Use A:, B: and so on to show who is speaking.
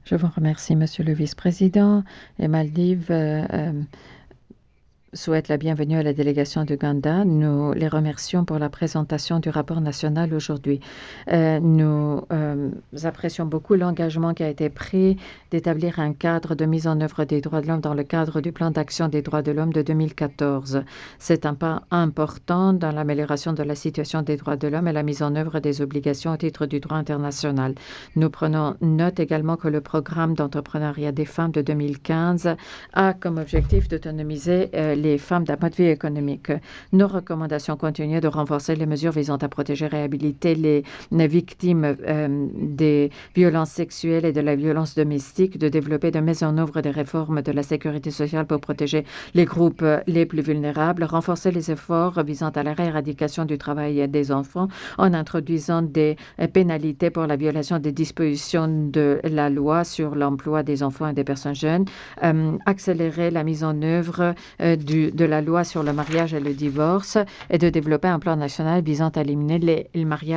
A: Je vous remercie, Monsieur le Vice-président. Les Maldives souhaitent la bienvenue à la délégation d'Ouganda. Nous les remercions pour la présentation du rapport national aujourd'hui. Nous apprécions beaucoup l'engagement qui a été pris d'établir un cadre de mise en œuvre des droits de l'homme dans le cadre du plan d'action des droits de l'homme de 2014. C'est un pas important dans l'amélioration de la situation des droits de l'homme et la mise en œuvre des obligations au titre du droit international. Nous prenons note également que le programme d'entrepreneuriat des femmes de 2015 a comme objectif d'autonomiser les femmes d'un point de vue économique. Nos recommandations continuent de renforcer les mesures visant à protéger et réhabiliter les victimes des violences sexuelles et de la violence domestique, de développer de mise en œuvre des réformes de la sécurité sociale pour protéger les groupes les plus vulnérables, renforcer les efforts visant à la éradication du travail des enfants en introduisant des pénalités pour la violation des dispositions de la loi sur l'emploi des enfants et des personnes jeunes, accélérer la mise en œuvre de la loi sur le mariage et le divorce et de développer un plan national visant à éliminer les mariages